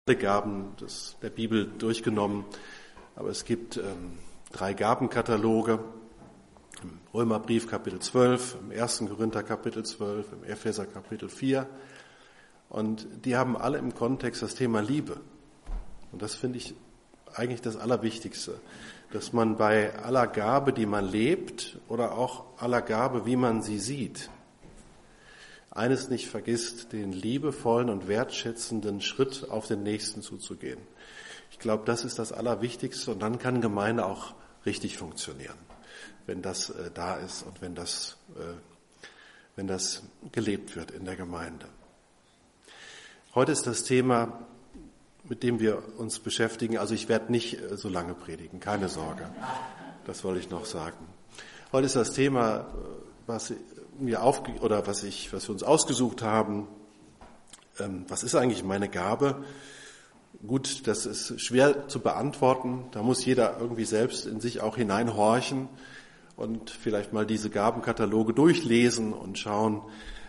alle Gaben der Bibel durchgenommen, aber es gibt 3 Gabenkataloge, im Römerbrief Kapitel 12, im 1. Korinther Kapitel 12, im Epheser Kapitel 4 und die haben alle im Kontext das Thema Liebe. Und das finde ich eigentlich das Allerwichtigste, dass man bei aller Gabe, die man lebt oder auch aller Gabe, wie man sie sieht, eines nicht vergisst, den liebevollen und wertschätzenden Schritt auf den Nächsten zuzugehen. Ich glaube, das ist das Allerwichtigste und dann kann Gemeinde auch richtig funktionieren, wenn das da ist und wenn das gelebt wird in der Gemeinde. Heute ist das Thema, mit dem wir uns beschäftigen. Also ich werde nicht so lange predigen, keine Sorge. Das wollte ich noch sagen. Heute ist das Thema, was wir uns ausgesucht haben. Was ist eigentlich meine Gabe? Gut, das ist schwer zu beantworten. Da muss jeder irgendwie selbst in sich auch hineinhorchen und vielleicht mal diese Gabenkataloge durchlesen und schauen,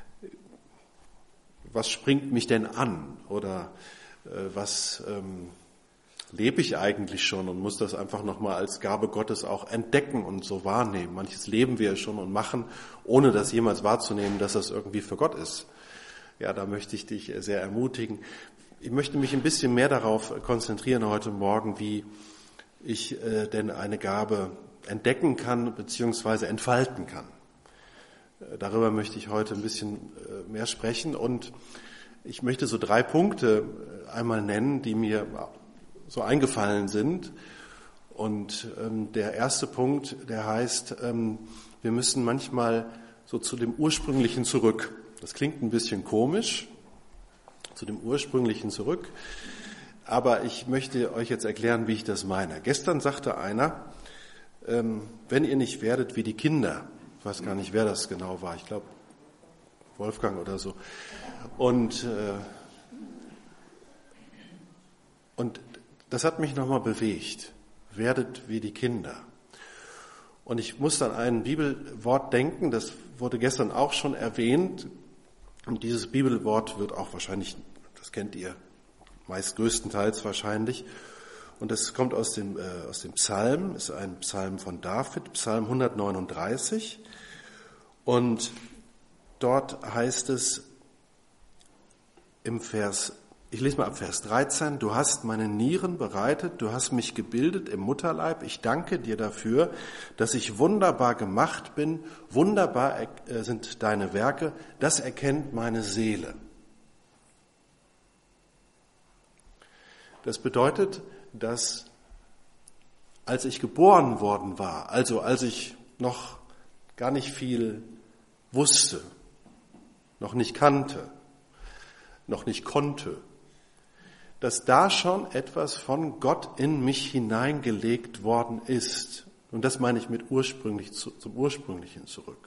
was springt mich denn an? Oder was lebe ich eigentlich schon und muss das einfach nochmal als Gabe Gottes auch entdecken und so wahrnehmen. Manches leben wir schon und machen, ohne das jemals wahrzunehmen, dass das irgendwie für Gott ist. Ja, da möchte ich dich sehr ermutigen. Ich möchte mich ein bisschen mehr darauf konzentrieren heute Morgen, wie ich denn eine Gabe entdecken kann bzw. entfalten kann. Darüber möchte ich heute ein bisschen mehr sprechen und ich möchte so 3 Punkte einmal nennen, die mir so eingefallen sind. Und der erste Punkt, der heißt, wir müssen manchmal so zu dem Ursprünglichen zurück. Das klingt ein bisschen komisch, zu dem Ursprünglichen zurück. Aber ich möchte euch jetzt erklären, wie ich das meine. Gestern sagte einer, wenn ihr nicht werdet wie die Kinder, ich weiß gar nicht, wer das genau war, ich glaube Wolfgang oder so. Und das hat mich nochmal bewegt. Werdet wie die Kinder. Und ich muss an ein Bibelwort denken, das wurde gestern auch schon erwähnt. Und dieses Bibelwort wird auch wahrscheinlich, das kennt ihr meist größtenteils wahrscheinlich. Und das kommt aus dem Psalm, ist ein Psalm von David, Psalm 139. Und dort heißt es ich lese mal ab Vers 13, du hast meine Nieren bereitet, du hast mich gebildet im Mutterleib, ich danke dir dafür, dass ich wunderbar gemacht bin, wunderbar sind deine Werke, das erkennt meine Seele. Das bedeutet, dass als ich geboren worden war, also als ich noch gar nicht viel wusste, noch nicht kannte, noch nicht konnte, dass da schon etwas von Gott in mich hineingelegt worden ist. Und das meine ich mit zum Ursprünglichen zurück.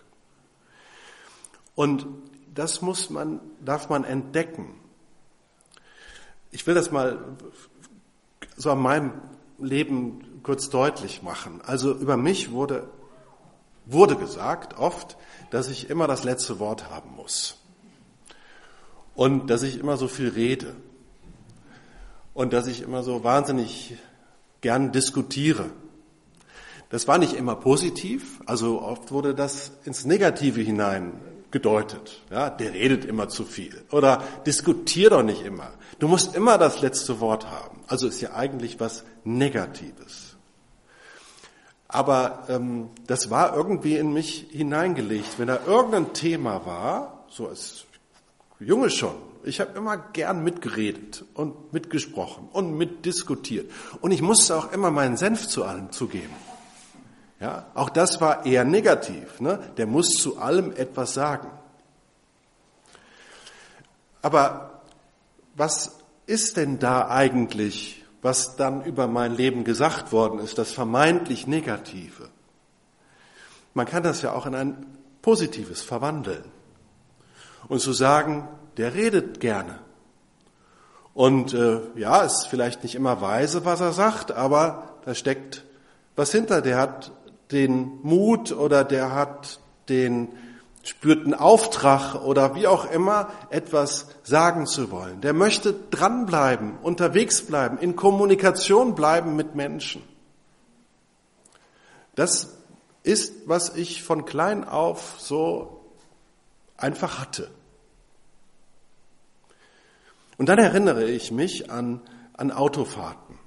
Und das darf man entdecken. Ich will das mal so an meinem Leben kurz deutlich machen. Also über mich wurde gesagt oft, dass ich immer das letzte Wort haben muss. Und dass ich immer so viel rede. Und dass ich immer so wahnsinnig gern diskutiere. Das war nicht immer positiv, also oft wurde das ins Negative hinein gedeutet. Ja, der redet immer zu viel. Oder diskutier doch nicht immer. Du musst immer das letzte Wort haben. Also ist ja eigentlich was Negatives. Aber das war irgendwie in mich hineingelegt. Wenn da irgendein Thema war, so als Junge schon, ich habe immer gern mitgeredet und mitgesprochen und mitdiskutiert. Und ich musste auch immer meinen Senf zu allem zugeben. Ja, auch das war eher negativ. Ne? Der muss zu allem etwas sagen. Aber was ist denn da eigentlich, was dann über mein Leben gesagt worden ist, das vermeintlich Negative? Man kann das ja auch in ein Positives verwandeln. Und zu sagen, der redet gerne. Und ist vielleicht nicht immer weise, was er sagt, aber da steckt was hinter. Der hat den Mut oder der hat den spürt einen Auftrag oder wie auch immer, etwas sagen zu wollen. Der möchte dranbleiben, unterwegs bleiben, in Kommunikation bleiben mit Menschen. Das ist, was ich von klein auf so einfach hatte. Und dann erinnere ich mich an Autofahrten.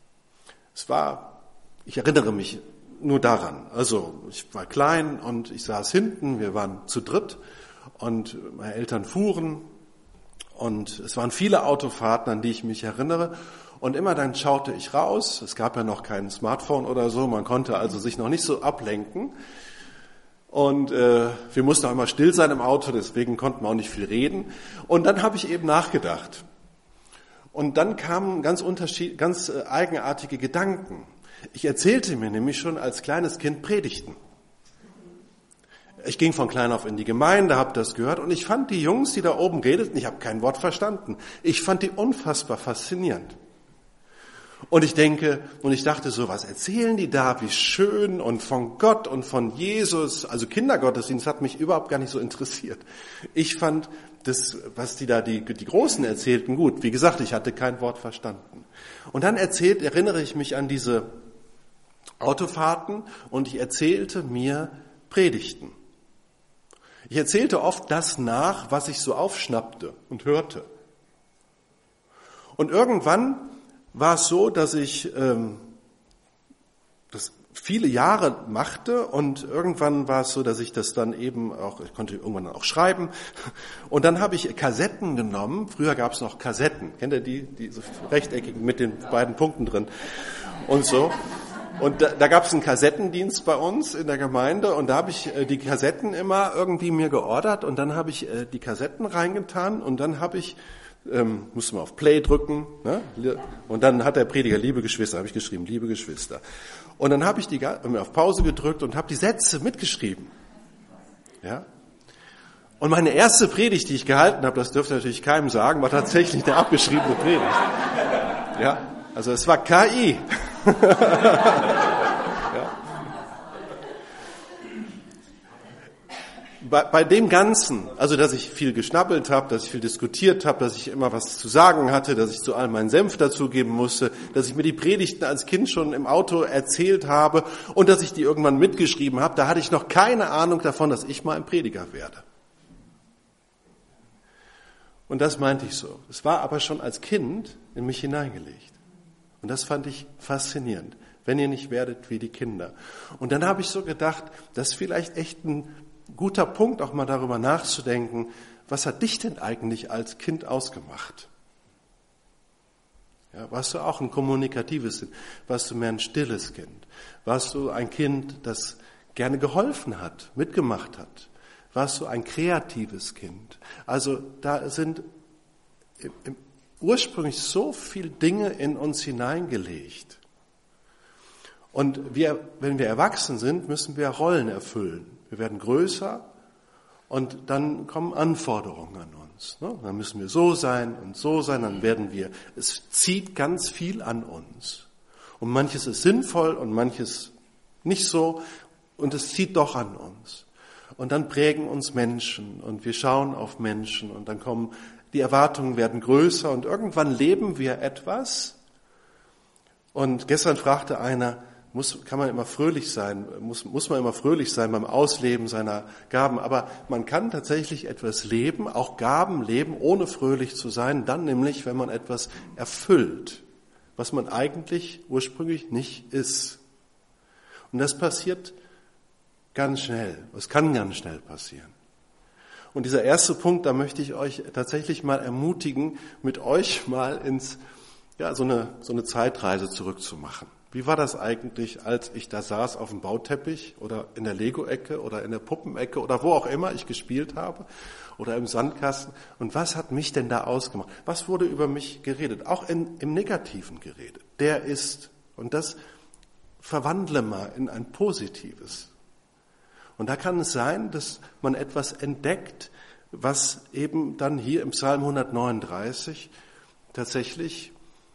Ich erinnere mich nur daran. Also ich war klein und ich saß hinten, wir waren zu dritt und meine Eltern fuhren und es waren viele Autofahrten, an die ich mich erinnere. Und immer dann schaute ich raus, es gab ja noch kein Smartphone oder so, man konnte also sich noch nicht so ablenken. Und wir mussten auch immer still sein im Auto, deswegen konnten wir auch nicht viel reden. Und dann habe ich eben nachgedacht. Und dann kamen ganz eigenartige Gedanken. Ich erzählte mir nämlich schon als kleines Kind Predigten. Ich ging von klein auf in die Gemeinde, habe das gehört und ich fand die Jungs, die da oben redeten, ich habe kein Wort verstanden. Ich fand die unfassbar faszinierend. Und ich dachte so, was erzählen die da, wie schön und von Gott und von Jesus. Also Kindergottesdienst hat mich überhaupt gar nicht so interessiert. Ich fand das, was die Großen erzählten, gut. Wie gesagt, ich hatte kein Wort verstanden. Und dann erinnere ich mich an diese Autofahrten und ich erzählte mir Predigten. Ich erzählte oft das nach, was ich so aufschnappte und hörte. Und irgendwann war es so, dass ich das viele Jahre machte und irgendwann war es so, dass ich das dann eben auch, ich konnte irgendwann auch schreiben und dann habe ich Kassetten genommen, früher gab es noch Kassetten, kennt ihr die so rechteckigen mit den beiden Punkten drin und so. Und da gab es einen Kassettendienst bei uns in der Gemeinde und da habe ich die Kassetten immer irgendwie mir geordert und dann habe ich die Kassetten reingetan und dann habe ich musste man auf Play drücken, ne? Und dann hat der Prediger, liebe Geschwister, habe ich geschrieben, liebe Geschwister. Und dann habe ich auf Pause gedrückt und habe die Sätze mitgeschrieben. Ja? Und meine erste Predigt, die ich gehalten habe, das dürfte natürlich keinem sagen, war tatsächlich eine abgeschriebene Predigt. Ja? Also es war KI. Ja? Bei dem Ganzen, also dass ich viel geschnappelt habe, dass ich viel diskutiert habe, dass ich immer was zu sagen hatte, dass ich zu allem meinen Senf dazugeben musste, dass ich mir die Predigten als Kind schon im Auto erzählt habe und dass ich die irgendwann mitgeschrieben habe, da hatte ich noch keine Ahnung davon, dass ich mal ein Prediger werde. Und das meinte ich so. Es war aber schon als Kind in mich hineingelegt. Und das fand ich faszinierend. Wenn ihr nicht werdet wie die Kinder. Und dann habe ich so gedacht, das ist vielleicht echt ein guter Punkt, auch mal darüber nachzudenken, was hat dich denn eigentlich als Kind ausgemacht? Ja, warst du auch ein kommunikatives Kind? Warst du mehr ein stilles Kind? Warst du ein Kind, das gerne geholfen hat, mitgemacht hat? Warst du ein kreatives Kind? Also da sind ursprünglich so viele Dinge in uns hineingelegt. Und wenn wir erwachsen sind, müssen wir Rollen erfüllen. Wir werden größer und dann kommen Anforderungen an uns. Dann müssen wir so sein, dann es zieht ganz viel an uns. Und manches ist sinnvoll und manches nicht so und es zieht doch an uns. Und dann prägen uns Menschen und wir schauen auf Menschen und dann die Erwartungen werden größer und irgendwann leben wir etwas. Und gestern fragte einer, kann man immer fröhlich sein, muss man immer fröhlich sein beim Ausleben seiner Gaben. Aber man kann tatsächlich etwas leben, auch Gaben leben, ohne fröhlich zu sein, dann nämlich, wenn man etwas erfüllt, was man eigentlich ursprünglich nicht ist. Und das passiert ganz schnell. Es kann ganz schnell passieren. Und dieser erste Punkt, da möchte ich euch tatsächlich mal ermutigen, mit euch mal so eine Zeitreise zurückzumachen. Wie war das eigentlich, als ich da saß auf dem Bauteppich oder in der Lego-Ecke oder in der Puppenecke oder wo auch immer ich gespielt habe oder im Sandkasten? Und was hat mich denn da ausgemacht? Was wurde über mich geredet? Auch im Negativen geredet. Der ist. Und das verwandle mal in ein Positives. Und da kann es sein, dass man etwas entdeckt, was eben dann hier im Psalm 139 tatsächlich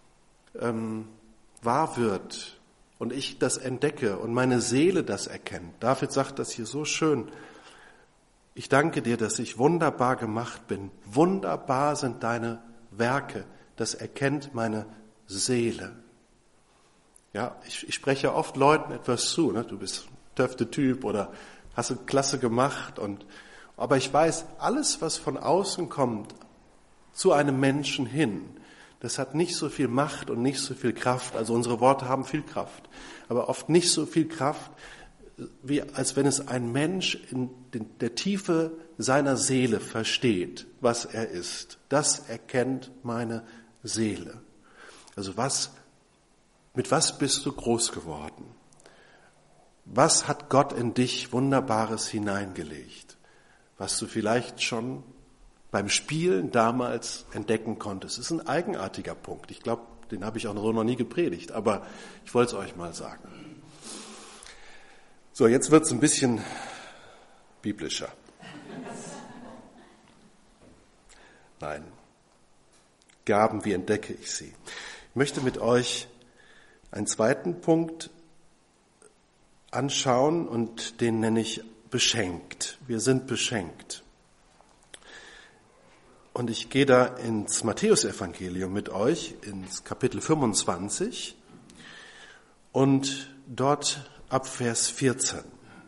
wahr wird und ich das entdecke und meine Seele das erkennt. David sagt das hier so schön. Ich danke dir, dass ich wunderbar gemacht bin. Wunderbar sind deine Werke. Das erkennt meine Seele. Ja, ich spreche oft Leuten etwas zu. Ne? Du bist ein töfter Typ oder hast du klasse gemacht. Aber ich weiß, alles, was von außen kommt, zu einem Menschen hin, das hat nicht so viel Macht und nicht so viel Kraft. Also unsere Worte haben viel Kraft, aber oft nicht so viel Kraft, wie als wenn es ein Mensch in der Tiefe seiner Seele versteht, was er ist. Das erkennt meine Seele. Also mit was bist du groß geworden? Was hat Gott in dich Wunderbares hineingelegt, was du vielleicht schon beim Spielen damals entdecken konntest? Das ist ein eigenartiger Punkt. Ich glaube, den habe ich auch so noch nie gepredigt, aber ich wollte es euch mal sagen. So, jetzt wird es ein bisschen biblischer. Nein, Gaben, wie entdecke ich sie? Ich möchte mit euch einen zweiten Punkt anschauen und den nenne ich beschenkt. Wir sind beschenkt. Und ich gehe da ins Matthäusevangelium mit euch, ins Kapitel 25 und dort ab Vers 14.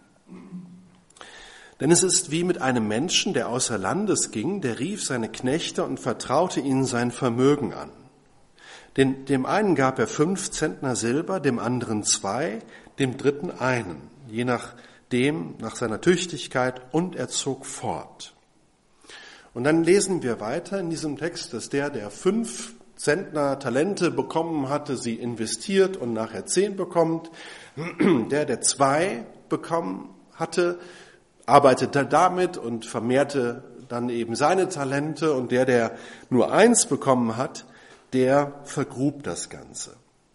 Denn es ist wie mit einem Menschen, der außer Landes ging, der rief seine Knechte und vertraute ihnen sein Vermögen an. Dem einen gab er 5 Zentner Silber, dem anderen 2, dem dritten 1, je nachdem, nach seiner Tüchtigkeit, und er zog fort. Und dann lesen wir weiter in diesem Text, dass der 5 Zentner Talente bekommen hatte, sie investiert und nachher 10 bekommt. Der 2 bekommen hatte, arbeitete damit und vermehrte dann eben seine Talente. Und der nur 1 bekommen hat, der vergrub das Ganze.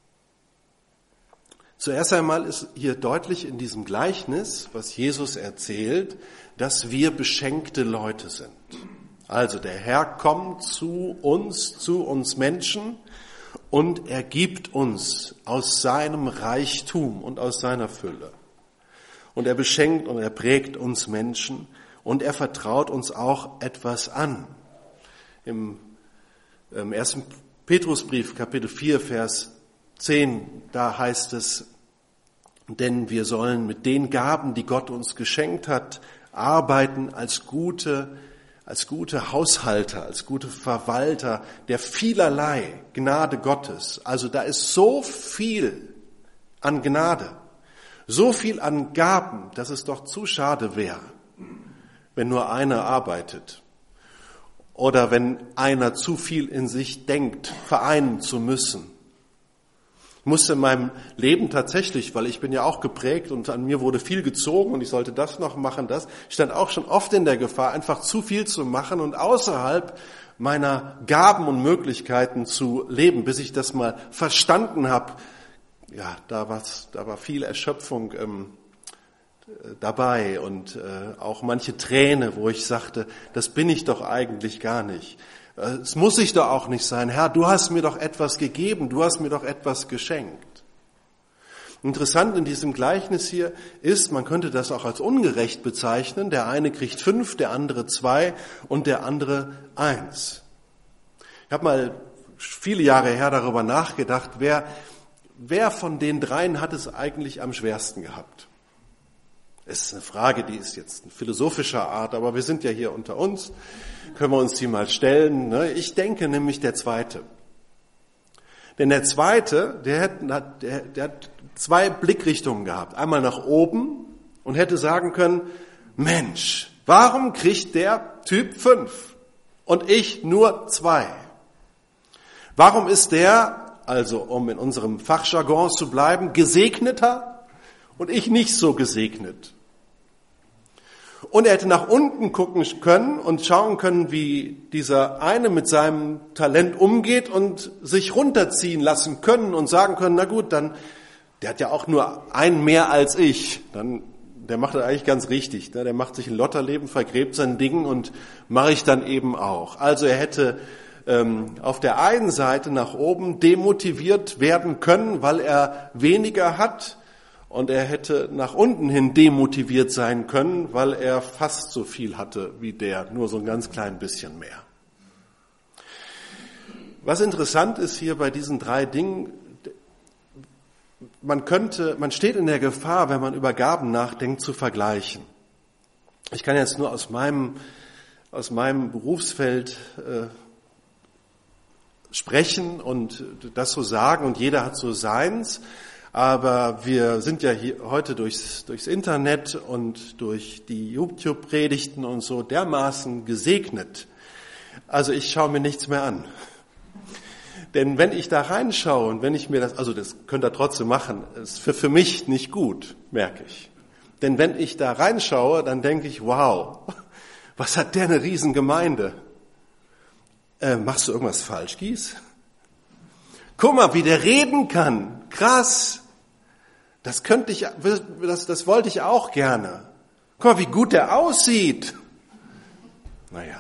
Zuerst einmal ist hier deutlich in diesem Gleichnis, was Jesus erzählt, dass wir beschenkte Leute sind. Also der Herr kommt zu uns Menschen, und er gibt uns aus seinem Reichtum und aus seiner Fülle. Und er beschenkt und er prägt uns Menschen und er vertraut uns auch etwas an. Im 1. Petrusbrief, Kapitel 4, Vers 10, da heißt es, denn wir sollen mit den Gaben, die Gott uns geschenkt hat, arbeiten als gute Haushalter, als gute Verwalter der vielerlei Gnade Gottes. Also da ist so viel an Gnade, so viel an Gaben, dass es doch zu schade wäre, wenn nur einer arbeitet oder wenn einer zu viel in sich denkt, vereinen zu müssen. Ich musste in meinem Leben tatsächlich, weil ich bin ja auch geprägt und an mir wurde viel gezogen und ich sollte das noch machen, das, ich stand auch schon oft in der Gefahr, einfach zu viel zu machen und außerhalb meiner Gaben und Möglichkeiten zu leben, bis ich das mal verstanden habe. Ja, da war viel Erschöpfung dabei und auch manche Träne, wo ich sagte, das bin ich doch eigentlich gar nicht. Es muss ich doch auch nicht sein. Herr, du hast mir doch etwas gegeben, du hast mir doch etwas geschenkt. Interessant in diesem Gleichnis hier ist, man könnte das auch als ungerecht bezeichnen. Der eine kriegt 5, der andere 2 und der andere 1. Ich habe mal viele Jahre her darüber nachgedacht, wer von den 3 hat es eigentlich am schwersten gehabt? Es ist eine Frage, die ist jetzt philosophischer Art, aber wir sind ja hier unter uns, können wir uns die mal stellen. Ich denke nämlich der Zweite. Denn der Zweite, der hat 2 Blickrichtungen gehabt. Einmal nach oben und hätte sagen können, Mensch, warum kriegt der Typ 5 und ich nur 2? Warum ist der, also um in unserem Fachjargon zu bleiben, gesegneter und ich nicht so gesegnet? Und er hätte nach unten gucken können und schauen können, wie dieser eine mit seinem Talent umgeht und sich runterziehen lassen können und sagen können, na gut, dann, der hat ja auch nur einen mehr als ich, der macht das eigentlich ganz richtig, der macht sich ein Lotterleben, vergräbt sein Ding und mache ich dann eben auch. Also er hätte auf der einen Seite nach oben demotiviert werden können, weil er weniger hat und er hätte nach unten hin demotiviert sein können, weil er fast so viel hatte wie der, nur so ein ganz klein bisschen mehr. Was interessant ist hier bei diesen 3 Dingen, man steht in der Gefahr, wenn man über Gaben nachdenkt, zu vergleichen. Ich kann jetzt nur aus meinem Berufsfeld sprechen und das so sagen und jeder hat so seins, aber wir sind ja hier heute durchs Internet und durch die YouTube-Predigten und so dermaßen gesegnet. Also ich schaue mir nichts mehr an. Denn wenn ich da reinschaue und wenn ich mir das könnt ihr trotzdem machen, ist für mich nicht gut, merke ich. Denn wenn ich da reinschaue, dann denke ich, wow, was hat der eine Riesengemeinde? Machst du irgendwas falsch, Gies? Guck mal, wie der reden kann. Krass. Das wollte ich auch gerne. Guck mal, wie gut der aussieht. Naja.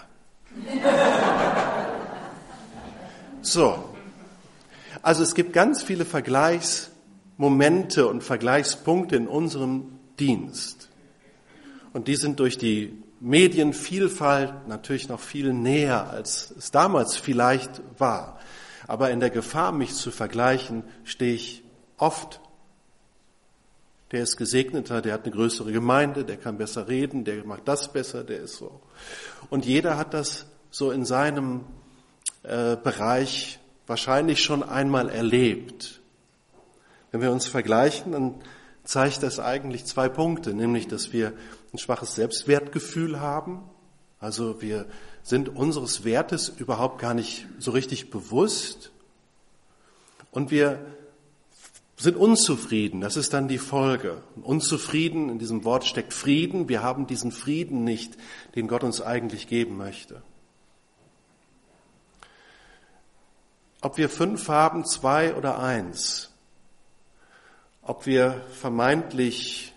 So. Also es gibt ganz viele Vergleichsmomente und Vergleichspunkte in unserem Dienst. Und die sind durch die Medienvielfalt natürlich noch viel näher, als es damals vielleicht war. Aber in der Gefahr, mich zu vergleichen, stehe ich oft. Der ist gesegneter, der hat eine größere Gemeinde, der kann besser reden, der macht das besser, der ist so. Und jeder hat das so in seinem Bereich wahrscheinlich schon einmal erlebt. Wenn wir uns vergleichen, dann zeigt das eigentlich 2 Punkte, nämlich, dass wir ein schwaches Selbstwertgefühl haben. Also wir sind unseres Wertes überhaupt gar nicht so richtig bewusst. Und wir sind unzufrieden, das ist dann die Folge. Unzufrieden, in diesem Wort steckt Frieden. Wir haben diesen Frieden nicht, den Gott uns eigentlich geben möchte. Ob wir 5 haben, 2 oder 1. Ob wir vermeintlich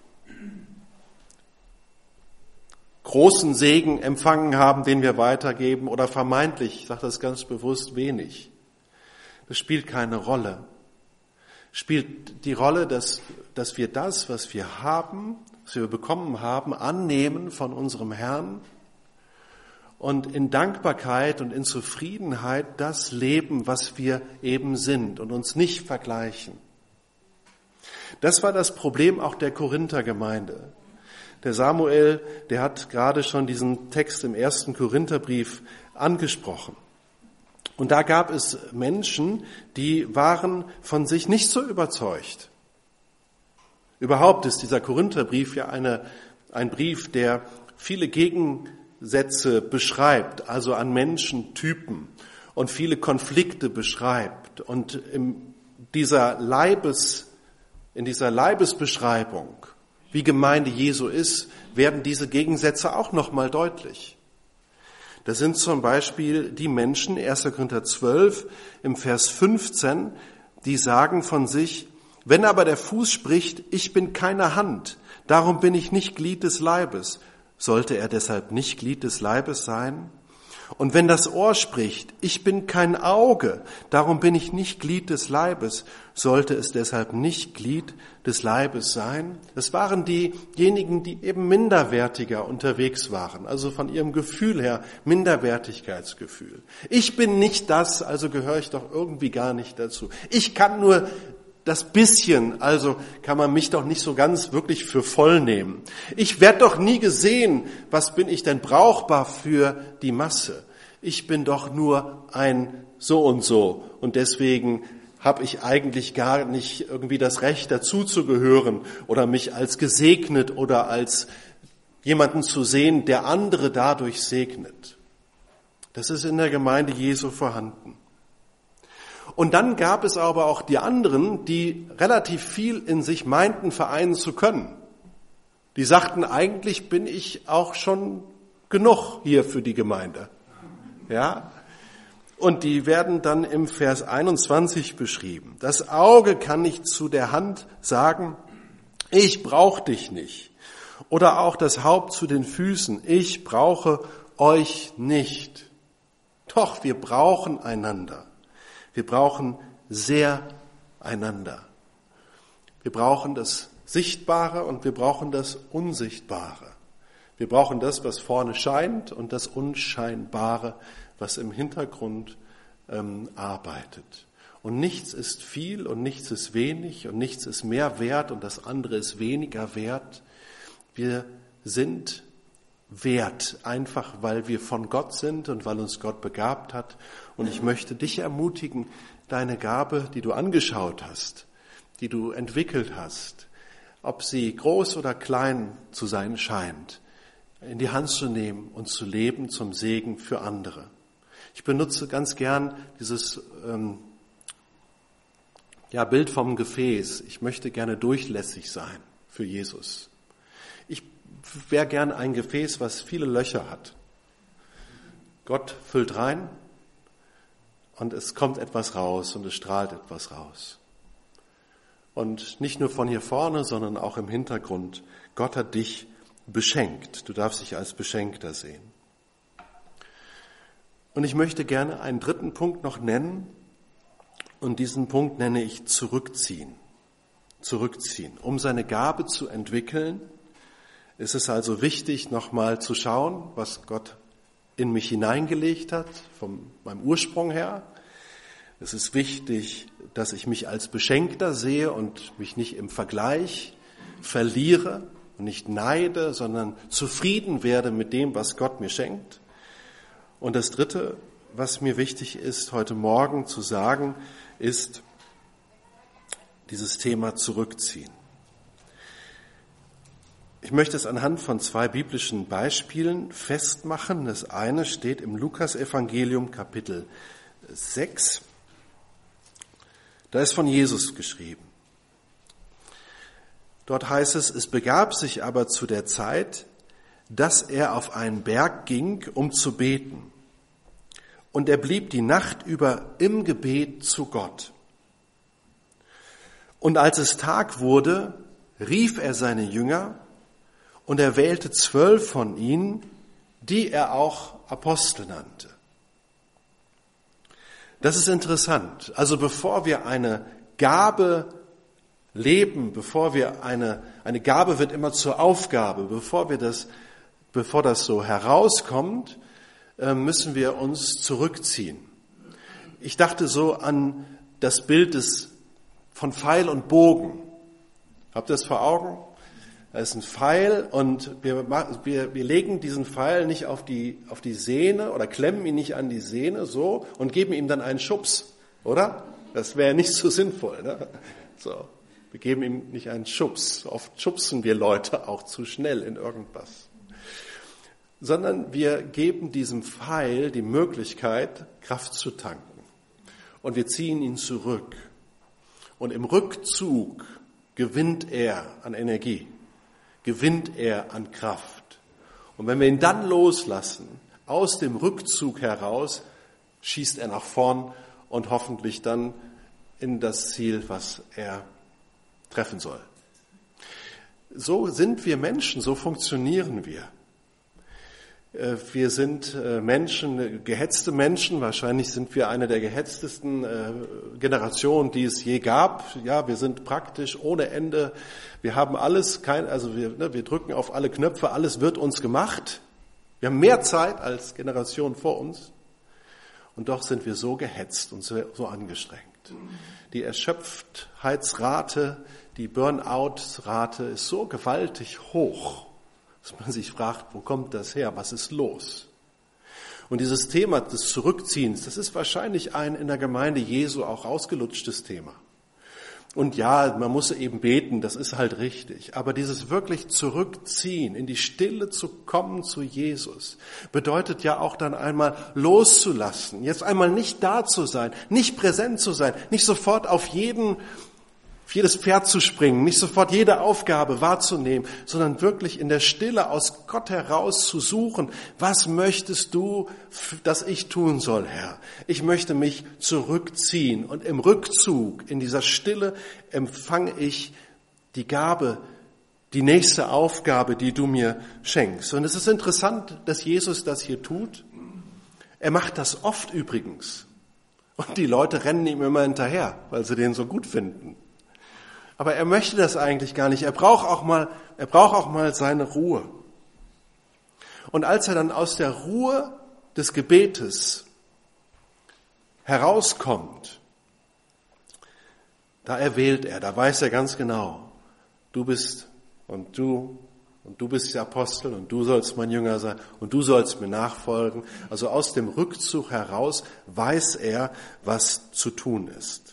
großen Segen empfangen haben, den wir weitergeben, oder vermeintlich, ich sage das ganz bewusst, wenig. Das spielt keine Rolle. Spielt die Rolle, dass wir das, was wir haben, was wir bekommen haben, annehmen von unserem Herrn und in Dankbarkeit und in Zufriedenheit das leben, was wir eben sind und uns nicht vergleichen. Das war das Problem auch der Korinthergemeinde. Der Samuel, der hat gerade schon diesen Text im 1. Korintherbrief angesprochen. Und da gab es Menschen, die waren von sich nicht so überzeugt. Überhaupt ist dieser Korintherbrief ja ein Brief, der viele Gegensätze beschreibt, also an Menschentypen und viele Konflikte beschreibt. Und in dieser Leibesbeschreibung, wie Gemeinde Jesu ist, werden diese Gegensätze auch nochmal deutlich. Das sind zum Beispiel die Menschen, 1. Korinther 12, im Vers 15, die sagen von sich, wenn aber der Fuß spricht, ich bin keine Hand, darum bin ich nicht Glied des Leibes, sollte er deshalb nicht Glied des Leibes sein? Und wenn das Ohr spricht, ich bin kein Auge, darum bin ich nicht Glied des Leibes, sollte es deshalb nicht Glied des Leibes sein? Das waren diejenigen, die eben minderwertiger unterwegs waren, also von ihrem Gefühl her Minderwertigkeitsgefühl. Ich bin nicht das, also gehöre ich doch irgendwie gar nicht dazu. Ich kann nur das bisschen, also kann man mich doch nicht so ganz wirklich für voll nehmen. Ich werde doch nie gesehen, was bin ich denn brauchbar für die Masse? Ich bin doch nur ein so und so und deswegen habe ich eigentlich gar nicht irgendwie das Recht dazu zu gehören oder mich als gesegnet oder als jemanden zu sehen, der andere dadurch segnet. Das ist in der Gemeinde Jesu vorhanden. Und dann gab es aber auch die anderen, die relativ viel in sich meinten, vereinen zu können. Die sagten, eigentlich bin ich auch schon genug hier für die Gemeinde. Ja? Und die werden dann im Vers 21 beschrieben. Das Auge kann nicht zu der Hand sagen, ich brauche dich nicht. Oder auch das Haupt zu den Füßen, ich brauche euch nicht. Doch, wir brauchen einander. Wir brauchen sehr einander. Wir brauchen das Sichtbare und wir brauchen das Unsichtbare. Wir brauchen das, was vorne scheint und das Unscheinbare, was im Hintergrund arbeitet. Und nichts ist viel und nichts ist wenig und nichts ist mehr wert und das andere ist weniger wert. Wir sind wert, einfach weil wir von Gott sind und weil uns Gott begabt hat. Und ich möchte dich ermutigen, deine Gabe, die du angeschaut hast, die du entwickelt hast, ob sie groß oder klein zu sein scheint, in die Hand zu nehmen und zu leben zum Segen für andere. Ich benutze ganz gern dieses Bild vom Gefäß. Ich möchte gerne durchlässig sein für Jesus. Ich wäre gern ein Gefäß, was viele Löcher hat. Gott füllt rein und es kommt etwas raus und es strahlt etwas raus. Und nicht nur von hier vorne, sondern auch im Hintergrund. Gott hat dich beschenkt. Du darfst dich als Beschenkter sehen. Und ich möchte gerne einen dritten Punkt noch nennen. Und diesen Punkt nenne ich zurückziehen. Zurückziehen. Um seine Gabe zu entwickeln, ist es also wichtig, nochmal zu schauen, was Gott in mich hineingelegt hat, von meinem Ursprung her. Es ist wichtig, dass ich mich als Beschenkter sehe und mich nicht im Vergleich verliere und nicht neide, sondern zufrieden werde mit dem, was Gott mir schenkt. Und das Dritte, was mir wichtig ist, heute Morgen zu sagen, ist dieses Thema Zurückziehen. Ich möchte es anhand von 2 biblischen Beispielen festmachen. Das eine steht im Lukas-Evangelium, Kapitel 6. Da ist von Jesus geschrieben. Dort heißt es, es begab sich aber zu der Zeit, dass er auf einen Berg ging, um zu beten. Und er blieb die Nacht über im Gebet zu Gott. Und als es Tag wurde, rief er seine Jünger und er wählte 12 von ihnen, die er auch Apostel nannte. Das ist interessant. Also bevor wir eine Gabe leben, eine Gabe wird immer zur Aufgabe, bevor das so herauskommt, müssen wir uns zurückziehen. Ich dachte so an das Bild von Pfeil und Bogen. Habt ihr das vor Augen? Da ist ein Pfeil und wir legen diesen Pfeil nicht auf die Sehne oder klemmen ihn nicht an die Sehne so und geben ihm dann einen Schubs, oder? Das wäre nicht so sinnvoll, ne? So, wir geben ihm nicht einen Schubs. Oft schubsen wir Leute auch zu schnell in irgendwas. Sondern wir geben diesem Pfeil die Möglichkeit, Kraft zu tanken. Und wir ziehen ihn zurück. Und im Rückzug gewinnt er an Energie, gewinnt er an Kraft. Und wenn wir ihn dann loslassen, aus dem Rückzug heraus, schießt er nach vorn und hoffentlich dann in das Ziel, was er treffen soll. So sind wir Menschen, so funktionieren wir. Wir sind Menschen, gehetzte Menschen. Wahrscheinlich sind wir eine der gehetztesten Generationen, die es je gab. Ja, wir sind praktisch ohne Ende. Wir haben alles, wir drücken auf alle Knöpfe, alles wird uns gemacht. Wir haben mehr Zeit als Generationen vor uns. Und doch sind wir so gehetzt und so angestrengt. Die Erschöpftheitsrate, die Burnout-Rate ist so gewaltig hoch, dass man sich fragt, wo kommt das her? Was ist los? Und dieses Thema des Zurückziehens, das ist wahrscheinlich ein in der Gemeinde Jesu auch ausgelutschtes Thema. Und ja, man muss eben beten, das ist halt richtig. Aber dieses wirklich Zurückziehen, in die Stille zu kommen zu Jesus, bedeutet ja auch dann einmal loszulassen. Jetzt einmal nicht da zu sein, nicht präsent zu sein, nicht sofort auf jedes Pferd zu springen, nicht sofort jede Aufgabe wahrzunehmen, sondern wirklich in der Stille aus Gott heraus zu suchen, was möchtest du, dass ich tun soll, Herr? Ich möchte mich zurückziehen und im Rückzug, in dieser Stille empfange ich die Gabe, die nächste Aufgabe, die du mir schenkst. Und es ist interessant, dass Jesus das hier tut. Er macht das oft übrigens. Und die Leute rennen ihm immer hinterher, weil sie den so gut finden. Aber er möchte das eigentlich gar nicht. Er braucht auch mal seine Ruhe. Und als er dann aus der Ruhe des Gebetes herauskommt, da erwählt er, da weiß er ganz genau, du bist und du bist der Apostel und du sollst mein Jünger sein und du sollst mir nachfolgen. Also aus dem Rückzug heraus weiß er, was zu tun ist.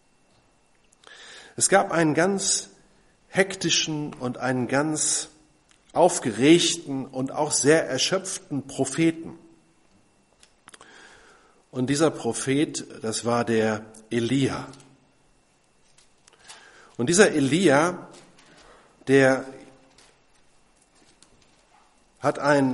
Es gab einen ganz hektischen und einen ganz aufgeregten und auch sehr erschöpften Propheten. Und dieser Prophet, das war der Elia. Und dieser Elia, der hat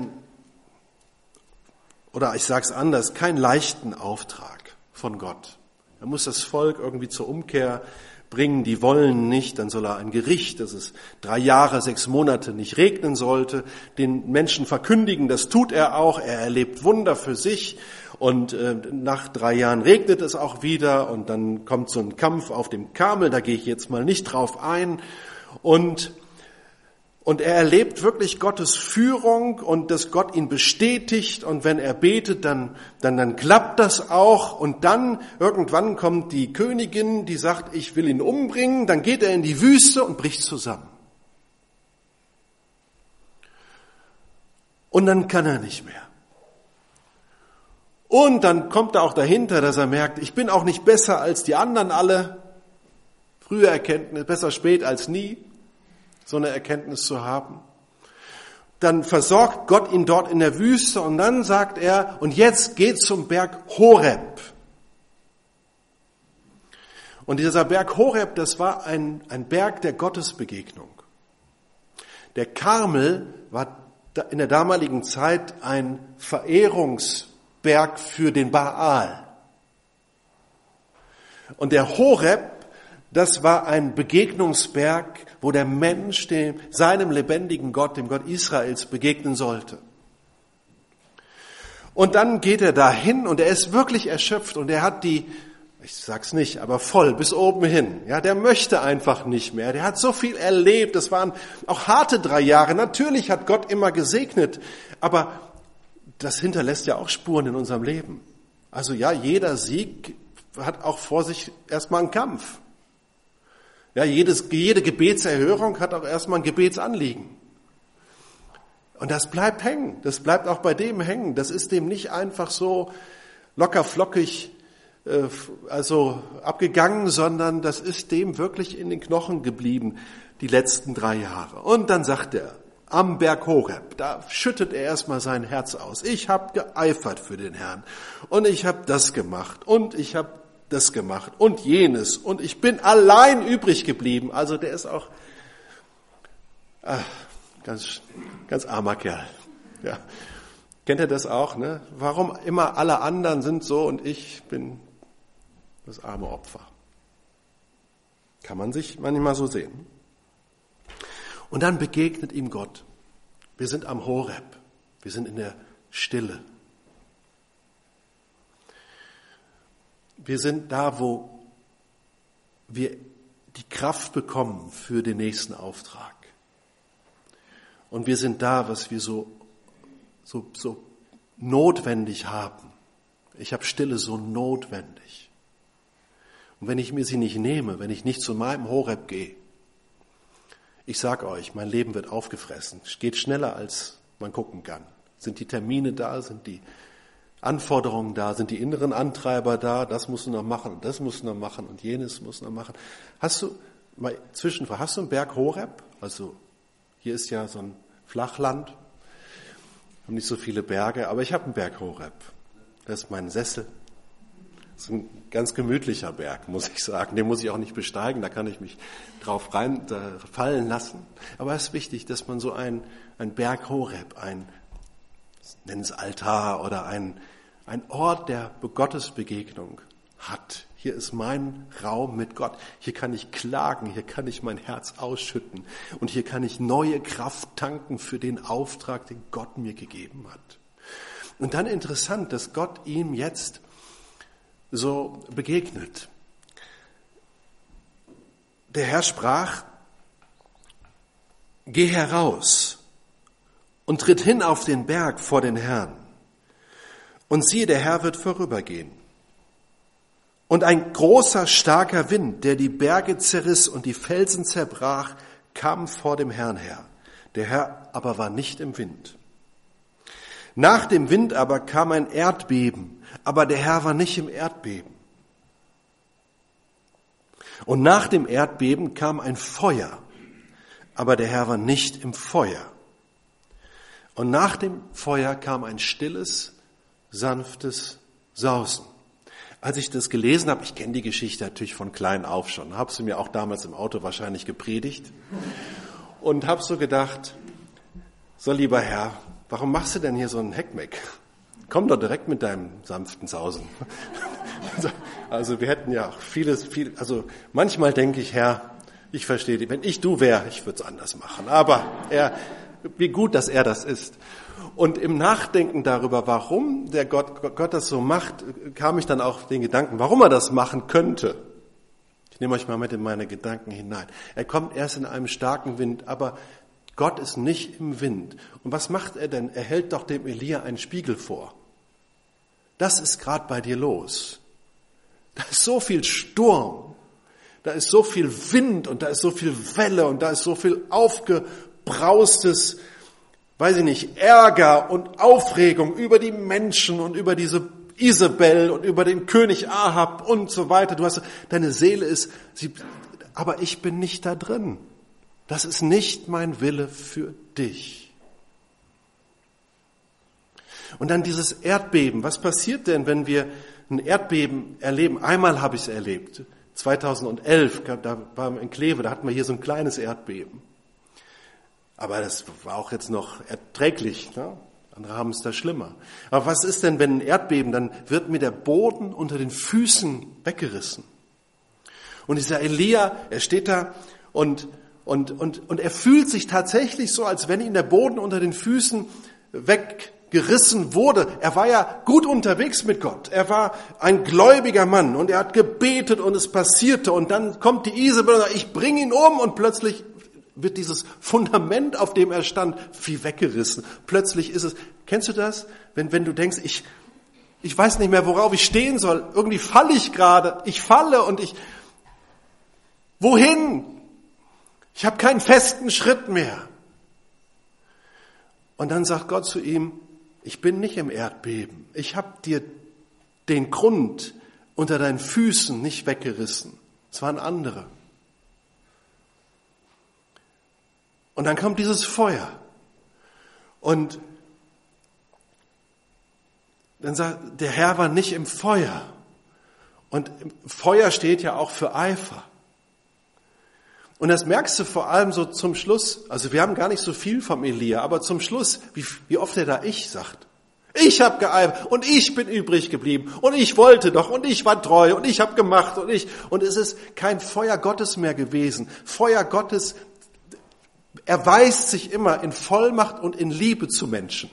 ich sage es anders, keinen leichten Auftrag von Gott. Er muss das Volk irgendwie zur Umkehr bringen, die wollen nicht, dann soll er ein Gericht, dass es 3 Jahre, 6 Monate nicht regnen sollte, den Menschen verkündigen, das tut er auch, er erlebt Wunder für sich und nach 3 Jahren regnet es auch wieder und dann kommt so ein Kampf auf dem Karmel, da gehe ich jetzt mal nicht drauf ein und er erlebt wirklich Gottes Führung und dass Gott ihn bestätigt und wenn er betet, dann klappt das auch und dann irgendwann kommt die Königin, die sagt, ich will ihn umbringen, dann geht er in die Wüste und bricht zusammen. Und dann kann er nicht mehr. Und dann kommt er auch dahinter, dass er merkt, ich bin auch nicht besser als die anderen alle. Frühe Erkenntnis, besser spät als nie. So eine Erkenntnis zu haben. Dann versorgt Gott ihn dort in der Wüste und dann sagt er, und jetzt geht zum Berg Horeb. Und dieser Berg Horeb, das war ein Berg der Gottesbegegnung. Der Karmel war in der damaligen Zeit ein Verehrungsberg für den Baal. Und der Horeb, das war ein Begegnungsberg, wo der Mensch seinem lebendigen Gott, dem Gott Israels, begegnen sollte. Und dann geht er dahin und er ist wirklich erschöpft und er hat ich sag's nicht, aber voll bis oben hin. Ja, der möchte einfach nicht mehr. Der hat so viel erlebt. Das waren auch harte 3 Jahre. Natürlich hat Gott immer gesegnet, aber das hinterlässt ja auch Spuren in unserem Leben. Also ja, jeder Sieg hat auch vor sich erstmal einen Kampf. Ja, jede Gebetserhörung hat auch erstmal ein Gebetsanliegen. Und das bleibt hängen. Das bleibt auch bei dem hängen. Das ist dem nicht einfach so locker flockig, abgegangen, sondern das ist dem wirklich in den Knochen geblieben, die letzten 3 Jahre. Und dann sagt er, am Berg Horeb, da schüttet er erstmal sein Herz aus. Ich habe geeifert für den Herrn und ich habe das gemacht und ich habe das gemacht und jenes und ich bin allein übrig geblieben. Also der ist auch ganz, ganz armer Kerl. Ja. Kennt ihr das auch? Ne? Warum immer alle anderen sind so und ich bin das arme Opfer? Kann man sich manchmal so sehen. Und dann begegnet ihm Gott. Wir sind am Horeb. Wir sind in der Stille. Wir sind da, wo wir die Kraft bekommen für den nächsten Auftrag. Und wir sind da, was wir so notwendig haben. Ich habe Stille so notwendig. Und wenn ich mir sie nicht nehme, wenn ich nicht zu meinem Horeb gehe, ich sage euch, mein Leben wird aufgefressen. Es geht schneller, als man gucken kann. Sind die Termine da, sind die Anforderungen da, sind die inneren Antreiber da, das musst du noch machen und das musst du noch machen und jenes musst du noch machen. Hast du einen Berg Horeb? Also hier ist ja so ein Flachland, haben nicht so viele Berge, aber ich habe einen Berg Horeb. Das ist mein Sessel. Das ist ein ganz gemütlicher Berg, muss ich sagen. Den muss ich auch nicht besteigen, da kann ich mich drauf fallen lassen. Aber es ist wichtig, dass man so ein Berg Horeb, nennen es Altar oder ein Ort der Gottesbegegnung hat. Hier ist mein Raum mit Gott. Hier kann ich klagen, hier kann ich mein Herz ausschütten und hier kann ich neue Kraft tanken für den Auftrag, den Gott mir gegeben hat. Und dann interessant, dass Gott ihm jetzt so begegnet. der Herr sprach, geh heraus und tritt hin auf den Berg vor den Herrn. Und siehe, der Herr wird vorübergehen. Und ein großer, starker Wind, der die Berge zerriss und die Felsen zerbrach, kam vor dem Herrn her. Der Herr aber war nicht im Wind. Nach dem Wind aber kam ein Erdbeben, aber der Herr war nicht im Erdbeben. Und nach dem Erdbeben kam ein Feuer, aber der Herr war nicht im Feuer. Und nach dem Feuer kam ein stilles, sanftes Sausen. Als ich das gelesen habe, ich kenne die Geschichte natürlich von klein auf schon, habe sie mir auch damals im Auto wahrscheinlich gepredigt und habe so gedacht, so lieber Herr, warum machst du denn hier so einen Heckmeck? Komm doch direkt mit deinem sanften Sausen. Also wir hätten ja also manchmal denke ich, Herr, ich verstehe dich, wenn ich du wäre, ich würde es anders machen, aber wie gut, dass er das ist. Und im Nachdenken darüber, warum der Gott das so macht, kam ich dann auch auf den Gedanken, warum er das machen könnte. Ich nehme euch mal mit in meine Gedanken hinein. Er kommt erst in einem starken Wind, aber Gott ist nicht im Wind. Und was macht er denn? Er hält doch dem Elia einen Spiegel vor. Das ist gerade bei dir los. Da ist so viel Sturm, da ist so viel Wind und da ist so viel Welle und da ist so viel aufgebraustes, weiß ich nicht, Ärger und Aufregung über die Menschen und über diese Isabel und über den König Ahab und so weiter. Deine Seele ist, aber ich bin nicht da drin. Das ist nicht mein Wille für dich. Und dann dieses Erdbeben. Was passiert denn, wenn wir ein Erdbeben erleben? Einmal habe ich es erlebt. 2011, da waren wir in Kleve, da hatten wir hier so ein kleines Erdbeben. Aber das war auch jetzt noch erträglich. Ne? Andere haben es da schlimmer. Aber was ist denn, wenn ein Erdbeben, dann wird mir der Boden unter den Füßen weggerissen. Und dieser Elia, er steht da und er fühlt sich tatsächlich so, als wenn ihm der Boden unter den Füßen weggerissen wurde. Er war ja gut unterwegs mit Gott. Er war ein gläubiger Mann und er hat gebetet und es passierte. Und dann kommt die Isabel und sagt, ich bringe ihn um, und plötzlich wird dieses Fundament, auf dem er stand, wie weggerissen. Plötzlich ist es, kennst du das? Wenn du denkst, ich weiß nicht mehr, worauf ich stehen soll. Irgendwie falle ich gerade. Ich falle und wohin? Ich habe keinen festen Schritt mehr. Und dann sagt Gott zu ihm, ich bin nicht im Erdbeben. Ich habe dir den Grund unter deinen Füßen nicht weggerissen. Es waren andere. Und dann kommt dieses Feuer. Und dann sagt, der Herr war nicht im Feuer. Und Feuer steht ja auch für Eifer. Und das merkst du vor allem so zum Schluss. Also wir haben gar nicht so viel vom Elia, aber zum Schluss, wie oft er da ich sagt. Ich habe geeifert und ich bin übrig geblieben und ich wollte doch und ich war treu und ich habe gemacht und es ist kein Feuer Gottes mehr gewesen. Feuer Gottes erweist sich immer in Vollmacht und in Liebe zu Menschen.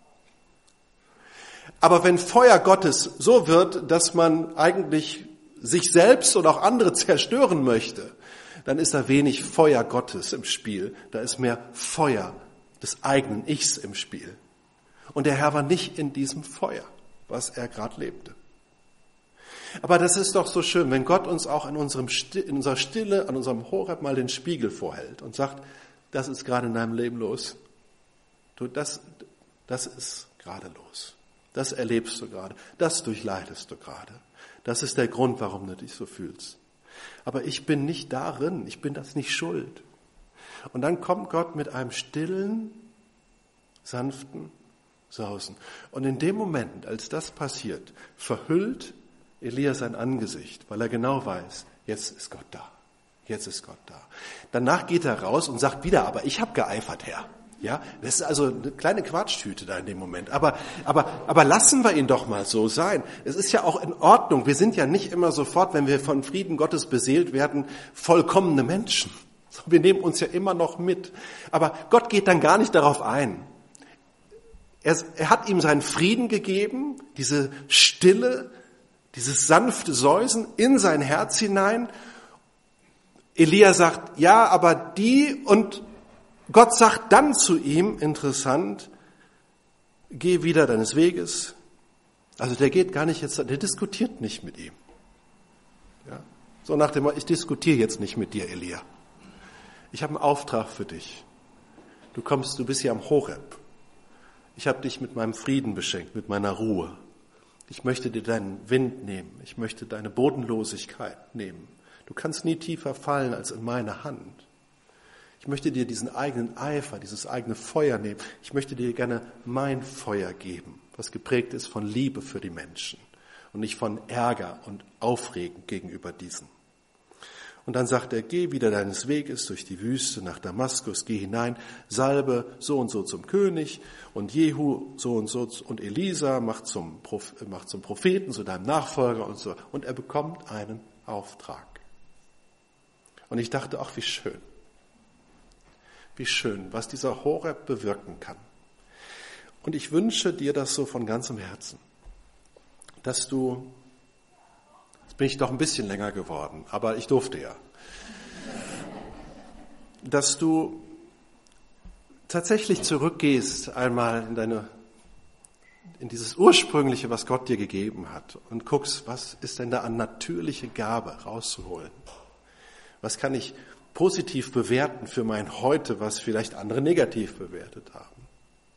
Aber wenn Feuer Gottes so wird, dass man eigentlich sich selbst und auch andere zerstören möchte, dann ist da wenig Feuer Gottes im Spiel. Da ist mehr Feuer des eigenen Ichs im Spiel. Und der Herr war nicht in diesem Feuer, was er gerade lebte. Aber das ist doch so schön, wenn Gott uns auch in unserer Stille, an unserem Horeb mal den Spiegel vorhält und sagt, das ist gerade in deinem Leben los. Das ist gerade los. Das erlebst du gerade. Das durchleidest du gerade. Das ist der Grund, warum du dich so fühlst. Aber ich bin nicht darin. Ich bin das nicht schuld. Und dann kommt Gott mit einem stillen, sanften Sausen. Und in dem Moment, als das passiert, verhüllt Elia sein Angesicht, weil er genau weiß, jetzt ist Gott da. Jetzt ist Gott da. Danach geht er raus und sagt wieder, aber ich habe geeifert, Herr. Ja, das ist also eine kleine Quatschtüte da in dem Moment. Aber lassen wir ihn doch mal so sein. Es ist ja auch in Ordnung. Wir sind ja nicht immer sofort, wenn wir von Frieden Gottes beseelt werden, vollkommene Menschen. Wir nehmen uns ja immer noch mit. Aber Gott geht dann gar nicht darauf ein. Er hat ihm seinen Frieden gegeben, diese Stille, dieses sanfte Säusen in sein Herz hinein. Elia sagt, ja, aber die, und Gott sagt dann zu ihm, interessant, geh wieder deines Weges. Also der geht gar nicht jetzt, der diskutiert nicht mit ihm. Ja? So nach dem Motto, ich diskutiere jetzt nicht mit dir, Elia. Ich habe einen Auftrag für dich. Du bist hier am Horeb. Ich habe dich mit meinem Frieden beschenkt, mit meiner Ruhe. Ich möchte dir deinen Wind nehmen. Ich möchte deine Bodenlosigkeit nehmen. Du kannst nie tiefer fallen als in meine Hand. Ich möchte dir diesen eigenen Eifer, dieses eigene Feuer nehmen. Ich möchte dir gerne mein Feuer geben, was geprägt ist von Liebe für die Menschen und nicht von Ärger und Aufregen gegenüber diesen. Und dann sagt er, geh wieder deines Weges durch die Wüste nach Damaskus, geh hinein, salbe so und so zum König und Jehu so und Elisa macht zum Propheten, zu deinem Nachfolger und so. Und er bekommt einen Auftrag. Und ich dachte, ach, wie schön, was dieser Horeb bewirken kann. Und ich wünsche dir das so von ganzem Herzen, dass du, jetzt bin ich doch ein bisschen länger geworden, aber ich durfte ja, dass du tatsächlich zurückgehst einmal in dieses Ursprüngliche, was Gott dir gegeben hat und guckst, was ist denn da an natürliche Gabe rauszuholen? Was kann ich positiv bewerten für mein Heute, was vielleicht andere negativ bewertet haben?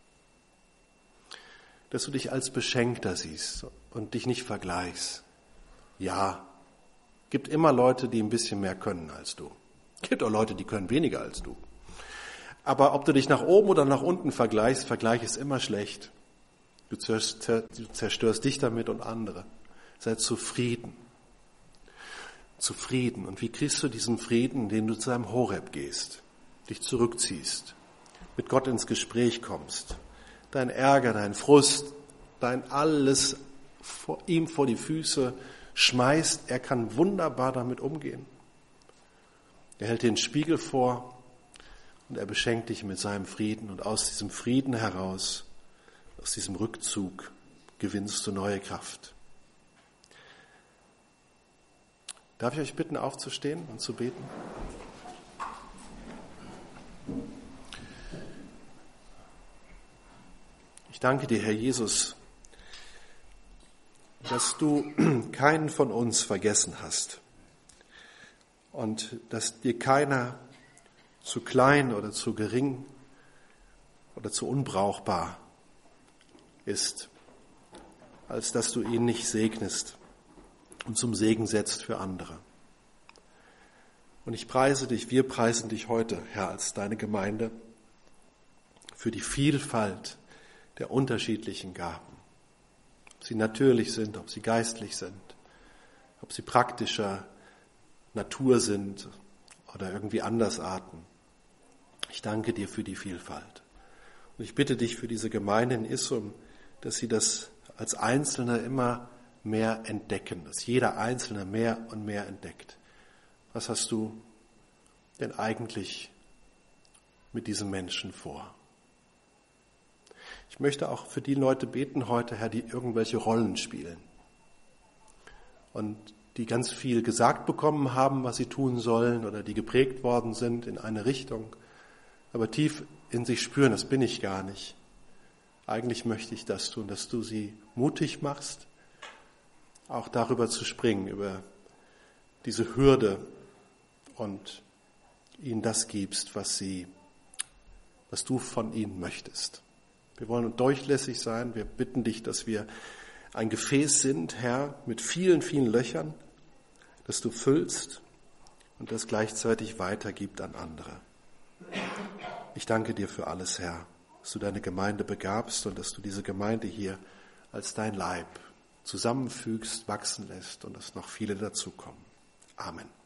Dass du dich als Beschenkter siehst und dich nicht vergleichst. Ja, gibt immer Leute, die ein bisschen mehr können als du. Gibt auch Leute, die können weniger als du. Aber ob du dich nach oben oder nach unten vergleichst, Vergleich ist immer schlecht. Du zerstörst dich damit und andere. Sei zufrieden. Zufrieden. Und wie kriegst du diesen Frieden, indem du zu einem Horeb gehst, dich zurückziehst, mit Gott ins Gespräch kommst, dein Ärger, dein Frust, dein alles ihm vor die Füße schmeißt, er kann wunderbar damit umgehen. Er hält dir den Spiegel vor und er beschenkt dich mit seinem Frieden und aus diesem Frieden heraus, aus diesem Rückzug gewinnst du neue Kraft. Darf ich euch bitten, aufzustehen und zu beten? Ich danke dir, Herr Jesus, dass du keinen von uns vergessen hast und dass dir keiner zu klein oder zu gering oder zu unbrauchbar ist, als dass du ihn nicht segnest und zum Segen setzt für andere. Und ich preise dich, wir preisen dich heute, Herr, als deine Gemeinde für die Vielfalt der unterschiedlichen Gaben. Ob sie natürlich sind, ob sie geistlich sind, ob sie praktischer Natur sind oder irgendwie andersarten. Ich danke dir für die Vielfalt. Und ich bitte dich für diese Gemeinde in Issum, dass sie das als Einzelne immer mehr entdecken, dass jeder Einzelne mehr und mehr entdeckt. Was hast du denn eigentlich mit diesen Menschen vor? Ich möchte auch für die Leute beten heute, Herr, die irgendwelche Rollen spielen und die ganz viel gesagt bekommen haben, was sie tun sollen oder die geprägt worden sind in eine Richtung, aber tief in sich spüren, das bin ich gar nicht. Eigentlich möchte ich das tun, dass du sie mutig machst, auch darüber zu springen, über diese Hürde und ihnen das gibst, was du von ihnen möchtest. Wir wollen durchlässig sein. Wir bitten dich, dass wir ein Gefäß sind, Herr, mit vielen, vielen Löchern, das du füllst und das gleichzeitig weitergibt an andere. Ich danke dir für alles, Herr, dass du deine Gemeinde begabst und dass du diese Gemeinde hier als dein Leib zusammenfügst, wachsen lässt und dass noch viele dazukommen. Amen.